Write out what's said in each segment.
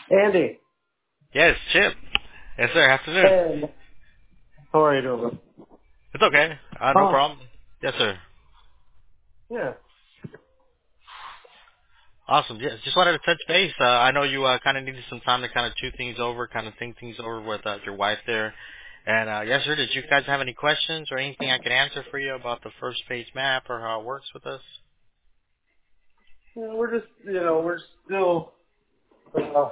Andy. Yes, Chip. Yes, sir. Afternoon. Hey. How are you doing? It's okay. No Oh, problem. Yes, sir. yeah. Awesome. Yeah, just wanted to touch base. I know you kind of needed some time to kind of chew things over, kind of think things over with your wife there. And yes, sir. Did you guys have any questions or anything I could answer for you about the first page map or how it works with us? We're just, we're still, uh,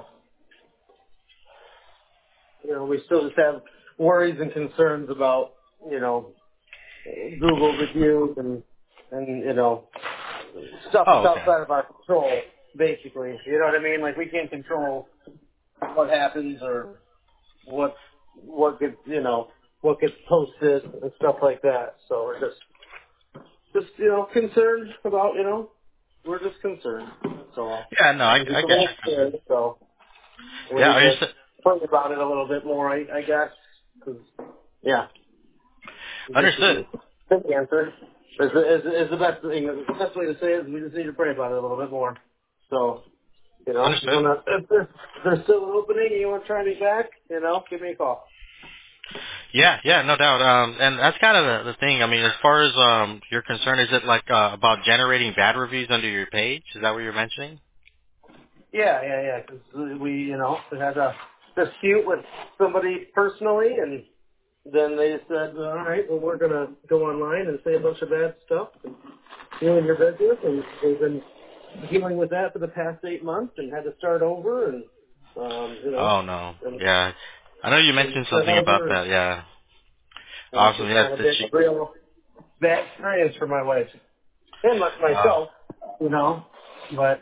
we still just have worries and concerns about, Google reviews and, stuff that's Oh, okay. outside of our control, basically. You know what I mean? Like, we can't control what happens or what gets, what gets posted and stuff like that. So we're just concerned about, we're just concerned. That's all. Yeah, no, We're just I a get little your concern. scared, so we Yeah, need are you? to think about it a little bit more, I guess. 'Cause, yeah, just Understood. think the answer is the best thing. The best way to say it is we just need to pray about it a little bit more. So, Understood. if there's still an opening and you want to try me back, give me a call. Yeah, yeah, no doubt. And that's kind of the thing. I mean, as far as you're concerned, is it like about generating bad reviews under your page? Is that what you're mentioning? Yeah, because we had a dispute with somebody personally, and then they said, all right, well, we're going to go online and say a bunch of bad stuff and ruin your business. And they've been dealing with that for the past 8 months and had to start over and, Oh no. and, Yeah. I know you and mentioned start something about over. that. Yeah. And it's Awesome. just Yes. kind of Did been she? a real bad experience for my wife and Uh, myself, but,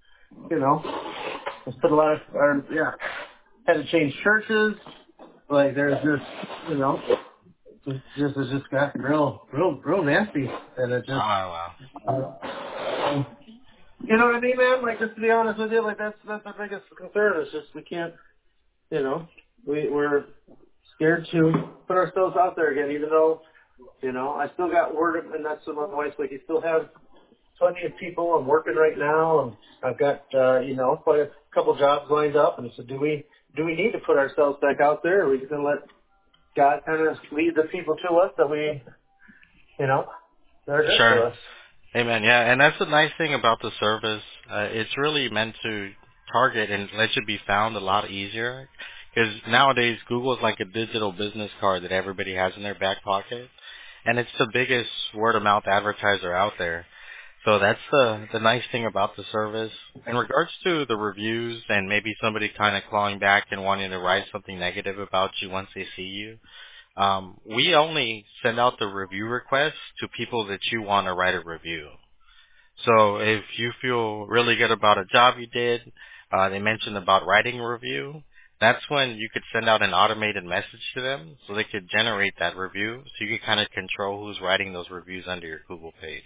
just put a lot of, had to change churches. Like there's just, it's just gotten real nasty, and it oh just, wow. you know what I mean, man? Like just to be honest with you, like that's our biggest concern. Is just we can't, we're scared to put ourselves out there again, even though, I still got word, and that's what my wife's like. You still have plenty of people. I'm working right now, and I've got, quite a couple jobs lined up. And so, do we need to put ourselves back out there? Or are we just gonna let God kind of lead the people to us that we, they're good Sure. for us. Amen. Yeah, and that's the nice thing about the service. It's really meant to target and let you be found a lot easier. Because nowadays Google is like a digital business card that everybody has in their back pocket, and it's the biggest word of mouth advertiser out there. So that's the nice thing about the service. In regards to the reviews and maybe somebody kind of clawing back and wanting to write something negative about you once they see you, we only send out the review requests to people that you want to write a review. So if you feel really good about a job you did, they mentioned about writing a review, that's when you could send out an automated message to them so they could generate that review so you can kind of control who's writing those reviews under your Google page.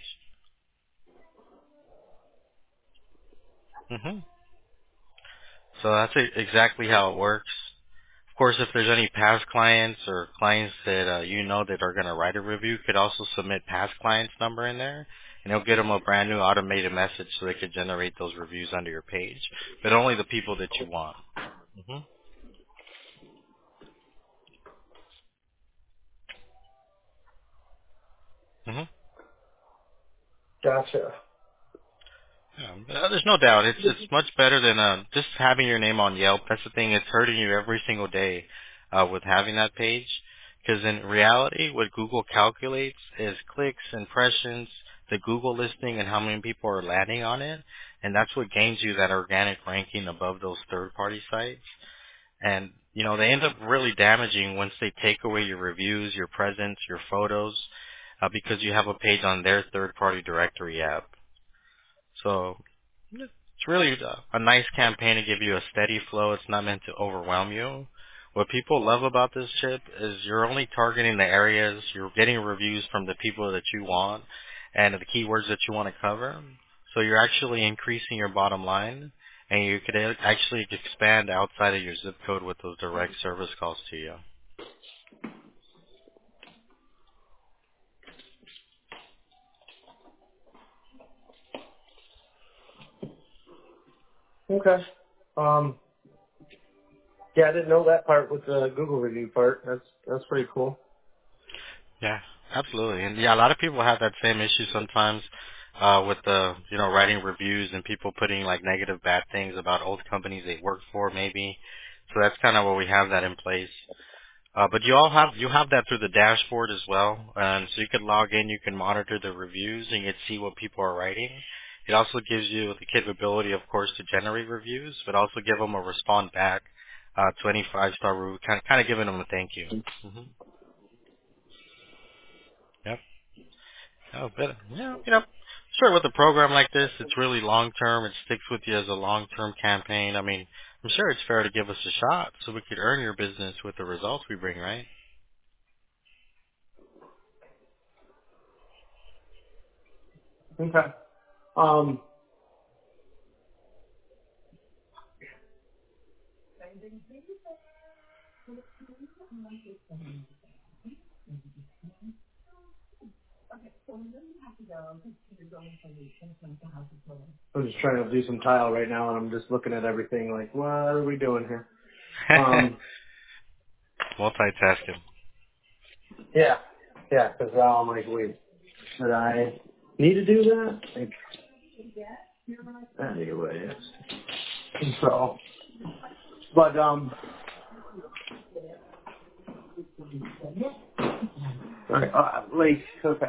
hmm So that's exactly how it works. Of course, if there's any past clients or clients that that are going to write a review, you could also submit past clients number in there, and it'll get them a brand new automated message so they could generate those reviews under your page, but only the people that you want. hmm hmm Gotcha. Yeah, there's no doubt. It's much better than just having your name on Yelp. That's the thing. It's hurting you every single day with having that page. Because in reality, what Google calculates is clicks, impressions, the Google listing, and how many people are landing on it. And that's what gains you that organic ranking above those third-party sites. And, they end up really damaging once they take away your reviews, your presence, your photos, because you have a page on their third-party directory app. So it's really a nice campaign to give you a steady flow. It's not meant to overwhelm you. What people love about this chip is you're only targeting the areas, you're getting reviews from the people that you want and the keywords that you want to cover. So you're actually increasing your bottom line, and you could actually expand outside of your zip code with those direct service calls to you. Okay. Yeah, I didn't know that part with the Google review part. That's pretty cool. Yeah, absolutely. And yeah, a lot of people have that same issue sometimes with the, writing reviews and people putting like negative bad things about old companies they work for maybe. So that's kind of where we have that in place. But you have that through the dashboard as well. And so you can log in, you can monitor the reviews and you can see what people are writing. It also gives you the capability, of course, to generate reviews, but also give them a respond back to any 5-star review, kind of giving them a thank you. hmm Yep. Oh, but yeah, sure. With a program like this, it's really long term. It sticks with you as a long term campaign. I mean, I'm sure it's fair to give us a shot so we could earn your business with the results we bring, right? Okay. Um, I'm just trying to do some tile right now, and I'm just looking at everything like, what are we doing here? Um, Multitasking. yeah, yeah, because I'm like, wait, should I need to do that? Like, anyways. So, but right, like, okay.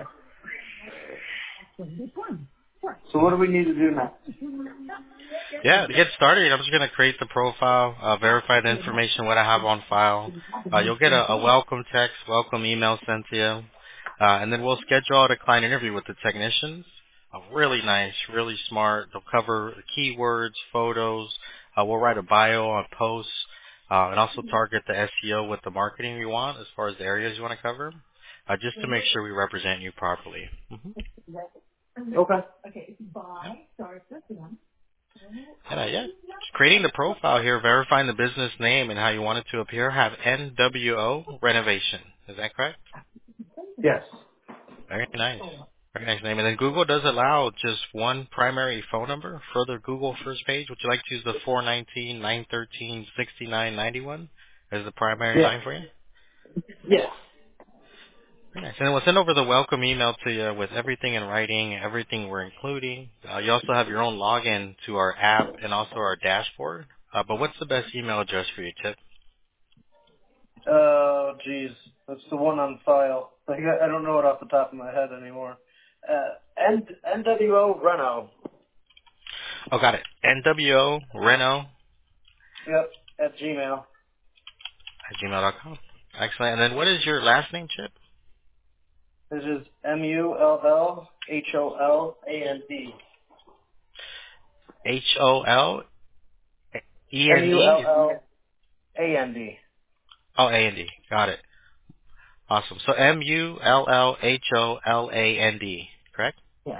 So what do we need to do next? Yeah, to get started, I'm just going to create the profile, verify the information, what I have on file. You'll get a welcome text, welcome email sent to you, and then we'll schedule out a client interview with the technicians. Really nice, really smart. They'll cover keywords, photos. We'll write a bio on posts, and also target the SEO with the marketing you want as far as the areas you want to cover, just to make sure we represent you properly. Okay. Yep. And yeah, just creating the profile here, verifying the business name and how you want it to appear, have NWO Renovation. Is that correct? Yes. Very nice. Very nice name. And then Google does allow just one primary phone number for the Google first page. Would you like to use the 419-913-6991 as the primary Yeah. line for you? Yeah. Very nice. And then we'll send over the welcome email to you with everything in writing, everything we're including. You also have your own login to our app and also our dashboard. But what's the best email address for you, Chip? Oh, geez. That's the one on file. Like, I don't know it off the top of my head anymore. NWO Reno. Oh, got it. NWO Reno Yep. At Gmail. at gmail.com. Excellent. And then what is your last name, Chip? This is MULLHOLAND. HOLENE? MULLAND. Oh, A-N-D. Got it. Awesome. So MULLHOLAND, correct? Yeah.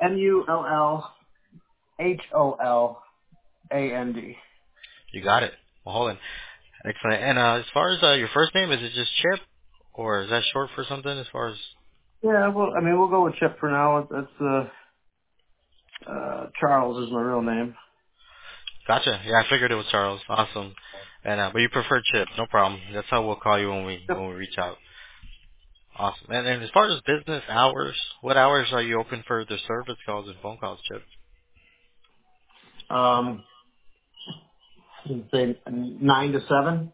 MULLHOLAND. You got it. Well, hold on. Excellent. And as far as your first name, is it just Chip? Or is that short for something as far as... Yeah, well, I mean, we'll go with Chip for now. That's Charles is my real name. Gotcha. Yeah, I figured it was Charles. Awesome. And but you prefer Chip. No problem. That's how we'll call you when Yep. we reach out. Awesome. And as far as business hours, what hours are you open for the service calls and phone calls, Chip? Um, say 9 to 7.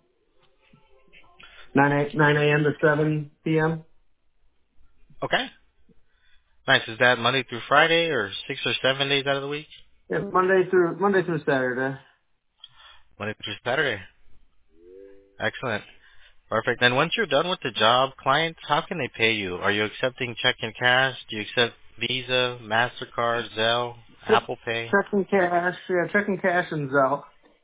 9 a.m. to 7 p.m. Okay. Nice. Is that Monday through Friday or 6 or 7 days out of the week? Yeah, Monday through Saturday. Monday through Saturday. Excellent. Perfect. And once you're done with the job, clients, how can they pay you? Are you accepting check and cash? Do you accept Visa, MasterCard, Zelle, Check, Apple Pay? checking cash. Yeah, checking cash and Zelle.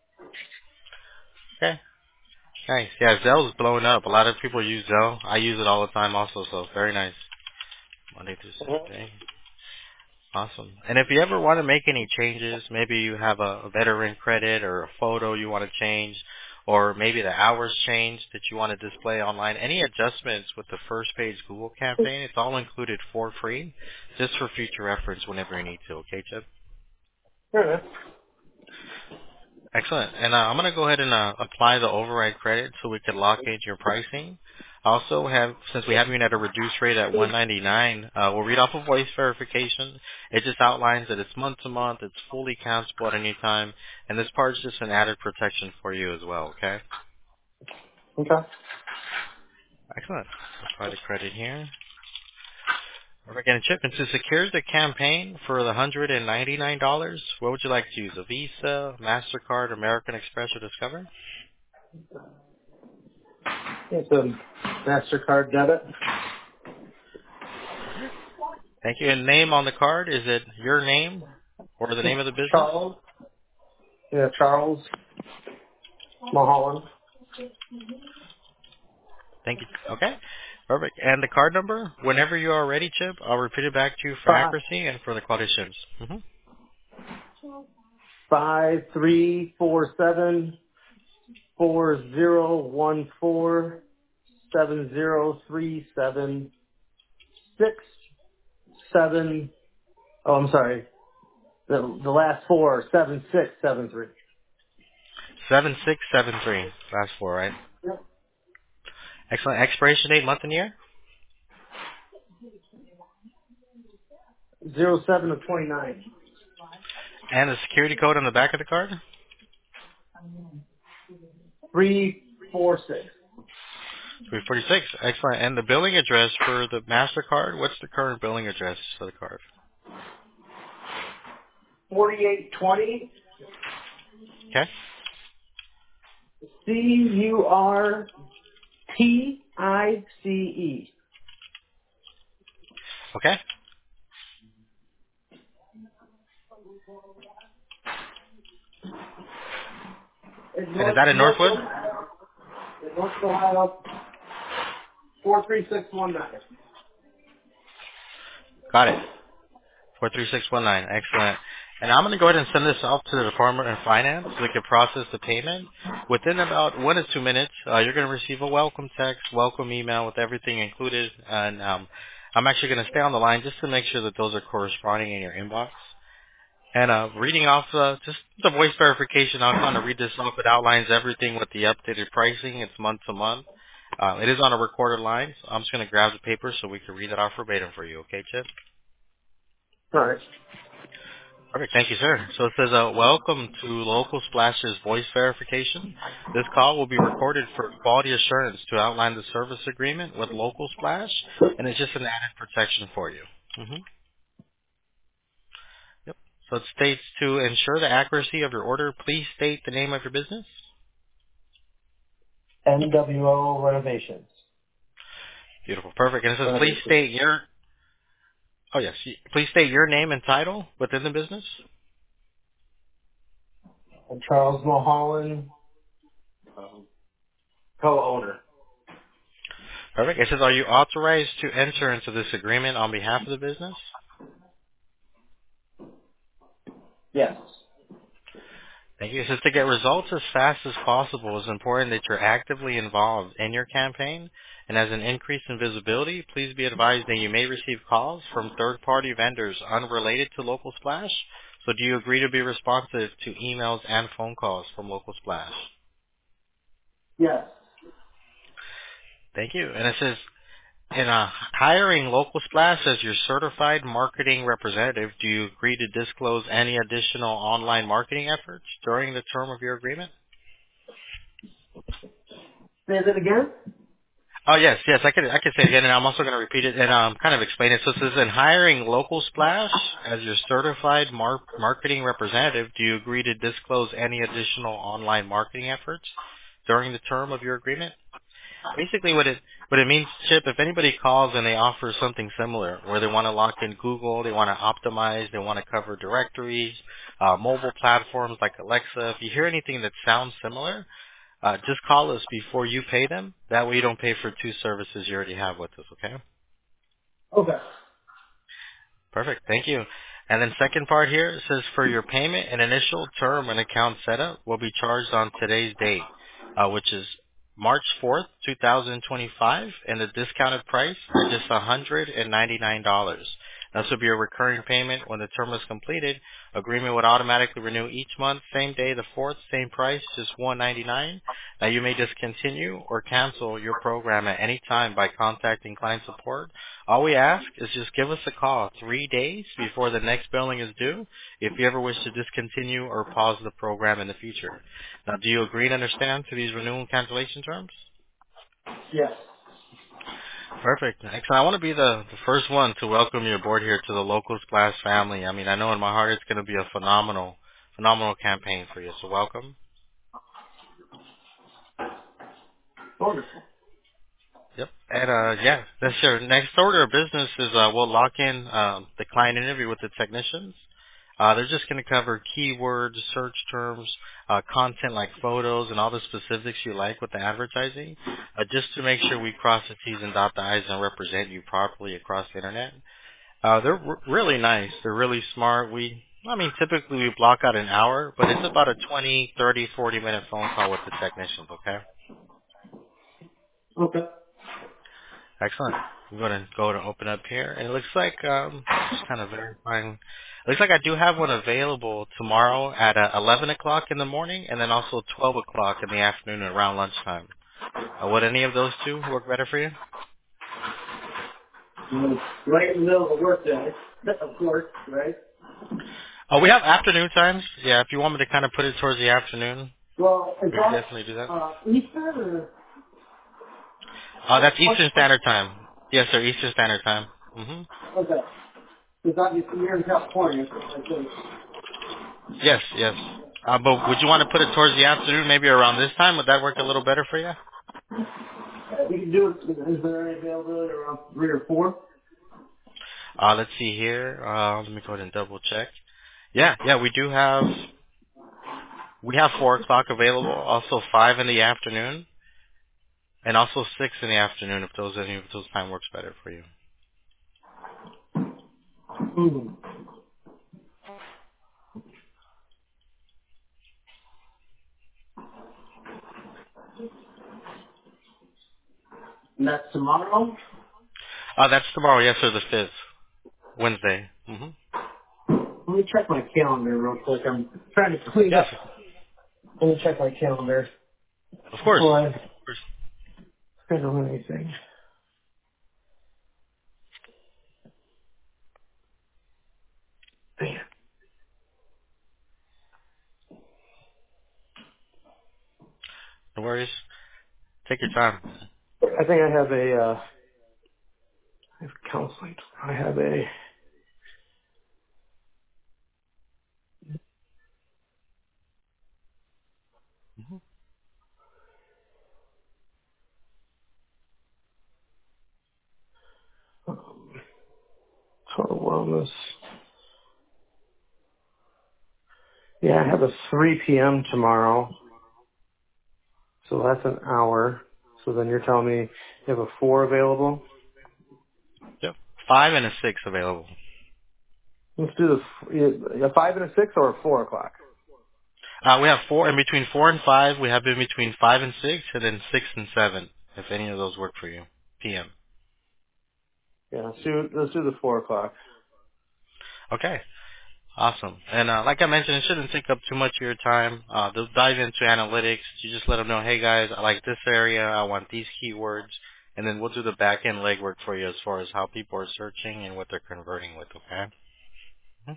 Okay. Nice. Yeah, Zelle's blowing up. A lot of people use Zelle. I use it all the time also, so very nice. Monday through Mhm. Saturday. Awesome. And if you ever want to make any changes, maybe you have a veteran credit or a photo you want to change, or maybe the hours change that you want to display online, any adjustments with the first page Google campaign, it's all included for free, just for future reference whenever you need to. Okay, Chip? Sure. Excellent. And I'm going to go ahead and apply the override credit so we can lock in your pricing. Also have, since we have you at a reduced rate at 199, we'll read off a voice verification. It just outlines that it's month to month, it's fully cancelable at any time, and this part is just an added protection for you as well, okay? Okay. Excellent. Apply the credit here. We're going to chip and to secure the campaign for the $199. What would you like to use? A Visa, MasterCard, American Express, or Discover? It's a MasterCard debit. Thank you. And name on the card, is it your name or the name of the business? Charles. Yeah, Charles Mulholland. Thank you. Okay. Perfect. And the card number, whenever you are ready, Chip, I'll repeat it back to you for Five accuracy and for the quality assurance. 53474014703767. Oh, I'm sorry. The last four are 7673. 7673. Last four, right? Yep. Excellent. Expiration date, month and year? 07 of 29. And the security code on the back of the card? 346. 346. Excellent. And the billing address for the MasterCard, what's the current billing address for the card? 4820 Okay. CURTICE. Okay. In And is that in North Northwood? Ohio. In North Ohio. 43619. Got it. 43619. Excellent. And I'm going to go ahead and send this off to the Department of Finance so they can process the payment. Within about 1 to 2 minutes, you're going to receive a welcome text, welcome email with everything included. And I'm actually going to stay on the line just to make sure that those are corresponding in your inbox. And reading off just the voice verification, I'm going to read this off. It outlines everything with the updated pricing. It's month to month. It is on a recorded line, so I'm just going to grab the paper so we can read it off verbatim for you. Okay, Chip? All right. Perfect. Thank you, sir. So it says, welcome to Local Splash's voice verification. This call will be recorded for quality assurance to outline the service agreement with Local Splash, and it's just an added protection for you. Yep. So it states to ensure the accuracy of your order, please state the name of your business. NWO Renovations. Beautiful. Perfect. And it says, please Renovations. state your, oh yes, please state your name and title within the business. And Charles Mulholland, co-owner. Perfect. It says, are you authorized to enter into this agreement on behalf of the business? Yes. Thank you. It says to get results as fast as possible, it's important that you're actively involved in your campaign. And as an increase in visibility, please be advised that you may receive calls from third-party vendors unrelated to Local Splash. So do you agree to be responsive to emails and phone calls from Local Splash? Yes. Thank you. And it says, in hiring Local Splash as your certified marketing representative, do you agree to disclose any additional online marketing efforts during the term of your agreement? Say that again? Oh yes, I could say it again, and I'm also going to repeat it and kind of explain it. So it says, in hiring Local Splash as your certified marketing representative, do you agree to disclose any additional online marketing efforts during the term of your agreement? Basically, what it means, Chip, if anybody calls and they offer something similar, where they want to lock in Google, they want to optimize, they want to cover directories, mobile platforms like Alexa, if you hear anything that sounds similar, just call us before you pay them. That way you don't pay for two services you already have with us, okay? Okay. Perfect. Thank you. And then second part here, it says for your payment, an initial term and account setup will be charged on today's date, which is March 4th, 2025, and the discounted price is just $199. This will be a recurring payment. When the term is completed, agreement would automatically renew each month, same day, the 4th, same price, just $199. Now you may discontinue or cancel your program at any time by contacting client support. All we ask is just give us a call 3 days before the next billing is due if you ever wish to discontinue or pause the program in the future. Now do you agree and understand to these renewal and cancellation terms? Yes. Perfect. Excellent. I want to be the first one to welcome you aboard here to the Local Splash family. I mean, I know in my heart it's going to be a phenomenal campaign for you. So welcome. Wonderful. Yep. And yeah, that's your next order of business is we'll lock in the client interview with the technicians. They're just going to cover keywords, search terms, content like photos, and all the specifics you like with the advertising, just to make sure we cross the T's and dot the I's and represent you properly across the internet. They're really nice. They're really smart. I mean, typically we block out an hour, but it's about a 20, 30, 40-minute phone call with the technicians, okay? Okay. Excellent. I'm going to go to open up here, and it looks like, just kind of verifying, it looks like I do have one available tomorrow at 11 o'clock in the morning, and then also 12 o'clock in the afternoon around lunchtime. Would any of those two work better for you? Right in the middle of the workday, of course, right? Oh, we have afternoon times. Yeah, if you want me to kind of put it towards the afternoon, Well, is we can definitely do that. that Eastern or That's what? Eastern Standard Time. Yes, sir, Eastern Standard Time. Hmm. Okay. Because obviously you're in California, so I think Yes, yes. But would you want to put it towards the afternoon, maybe around this time? Would that work a little better for you? we can do it. Is there any availability around 3 or 4? Let's see here. Let me go ahead and double check. Yeah, we have 4 o'clock available, also 5 in the afternoon, and also 6 in the afternoon if any of those time works better for you. Mm-hmm. And that's tomorrow? That's tomorrow, yes, sir, the 5th, Wednesday. Hmm. Let me check my calendar real quick. I'm trying to clean Yes, up. Let me check my calendar of course. before I schedule anything. Man. No worries. Take your time. I think I have I have counseling. I have a, um, total wellness. Yeah, I have a 3 p.m. tomorrow, so that's an hour. So then you're telling me you have a 4 available? Yep. 5 and a 6 available. Let's do a 5 and a 6 or a 4 o'clock? We have 4 in between 4 and 5. We have in between 5 and 6, and then 6 and 7, if any of those work for you. PM. Yeah, let's do the 4 o'clock. Okay. Awesome. And like I mentioned, it shouldn't take up too much of your time. They'll dive into analytics. You just let them know, hey guys, I like this area. I want these keywords. And then we'll do the back end legwork for you as far as how people are searching and what they're converting with, okay? Mhm.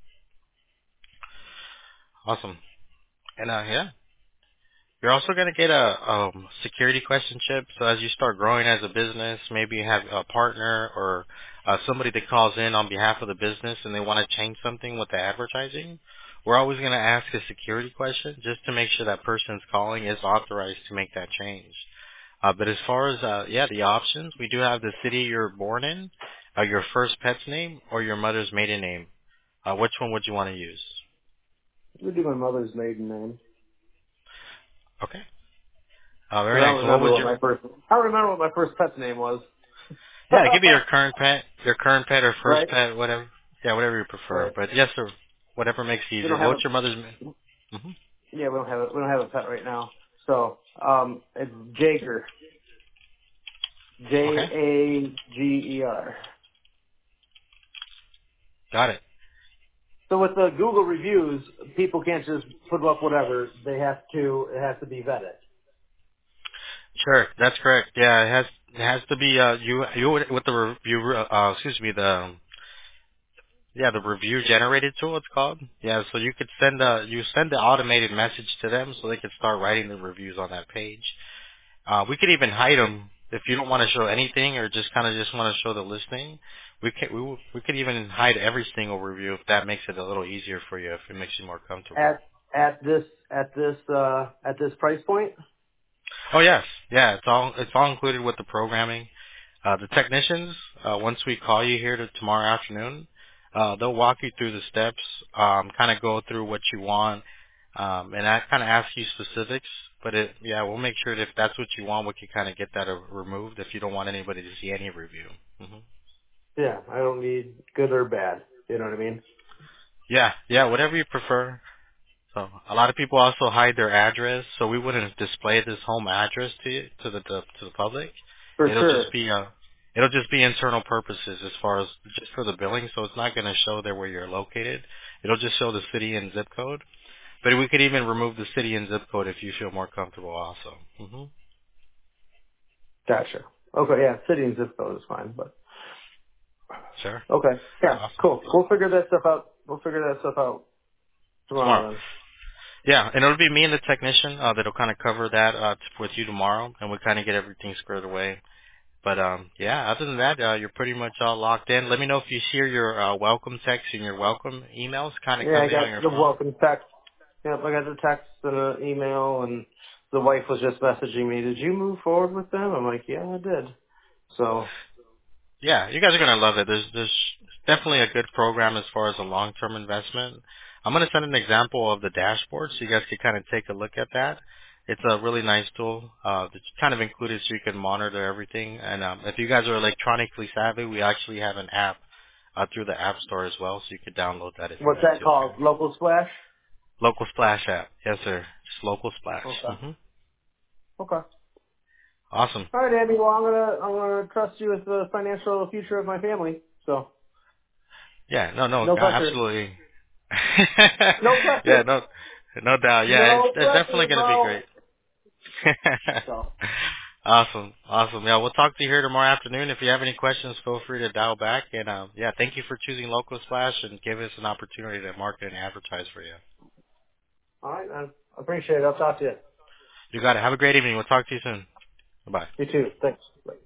Awesome. And yeah, you're also going to get a security question chip. So as you start growing as a business, maybe you have a partner or somebody that calls in on behalf of the business and they want to change something with the advertising. We're always going to ask a security question just to make sure that person's calling is authorized to make that change. But as far as the options, we do have the city you're born in, your first pet's name, or your mother's maiden name. Which one would you want to use? We'll do my mother's maiden name. Okay. But Very I nice. don't And what remember was what your my first, I don't remember what my first pet's name was. Yeah, it could be your current pet or first Right? pet, whatever. Yeah, whatever you prefer. Right. But yes, sir, whatever makes it We easier. don't have What's a, your mother's name? Hmm. yeah, we don't have a pet right now. So, it's Jager. Okay. Jager. Got it. So with the Google reviews, people can't just put up whatever. It has to be vetted. Sure, that's correct. Yeah, it has to be you with the review excuse me the review generated tool it's called. Yeah, so you could send the automated message to them so they could start writing the reviews on that page. We could even hide them if you don't want to show anything or just want to show the listing. We could even hide every single review if that makes it a little easier for you, if it makes you more comfortable. At this price point. Oh yes, yeah, it's all included with the programming. The technicians, once we call you here tomorrow afternoon, they'll walk you through the steps, kind of go through what you want, and I kind of ask you specifics. But we'll make sure that if that's what you want, we can kind of get that removed if you don't want anybody to see any review. hmm Yeah, I don't need good or bad. You know what I mean? Yeah, whatever you prefer. So a lot of people also hide their address, so we wouldn't display this home address to the public. For It'll just sure. be it'll just be internal purposes as far as just for the billing. So it's not going to show there where you're located. It'll just show the city and zip code. But we could even remove the city and zip code if you feel more comfortable. Also. Gotcha. Okay, yeah, city and zip code is fine, but Sure. okay. Yeah, Awesome. cool. We'll figure that stuff out. We'll figure that stuff out Tomorrow. tomorrow then. Yeah, and it'll be me and the technician that'll kind of cover that with you tomorrow, and we kind of get everything squared away. But yeah, other than that, you're pretty much all locked in. Let me know if you hear your welcome text and your welcome emails kind of Yeah, I come in on got your the phone. welcome text. Yep, I got the text and an email, and the wife was just messaging me, did you move forward with them? I'm like, yeah, I did. So, Yeah, you guys are gonna love it. There's definitely a good program as far as a long-term investment. I'm gonna send an example of the dashboard so you guys can kind of take a look at that. It's a really nice tool. It's kind of included so you can monitor everything. And if you guys are electronically savvy, we actually have an app through the App Store as well, so you could download that if you what's need that to. called? Okay. Local Splash? Local Splash app. Yes, sir. Just Local Splash. Okay. hmm Okay. Awesome. All right, Andy. Well, I'm gonna trust you with the financial future of my family. So, Yeah, no, no pressure. absolutely. No Yeah, pressure. no doubt. Yeah, No it's definitely pressure, going to be bro. great. So, Awesome. Yeah, we'll talk to you here tomorrow afternoon. If you have any questions, feel free to dial back. And yeah, thank you for choosing Local Splash and give us an opportunity to market and advertise for you. all right, man. I appreciate it. I'll talk to you. You got it. Have a great evening. We'll talk to you soon. Bye. You too. Thanks. Bye.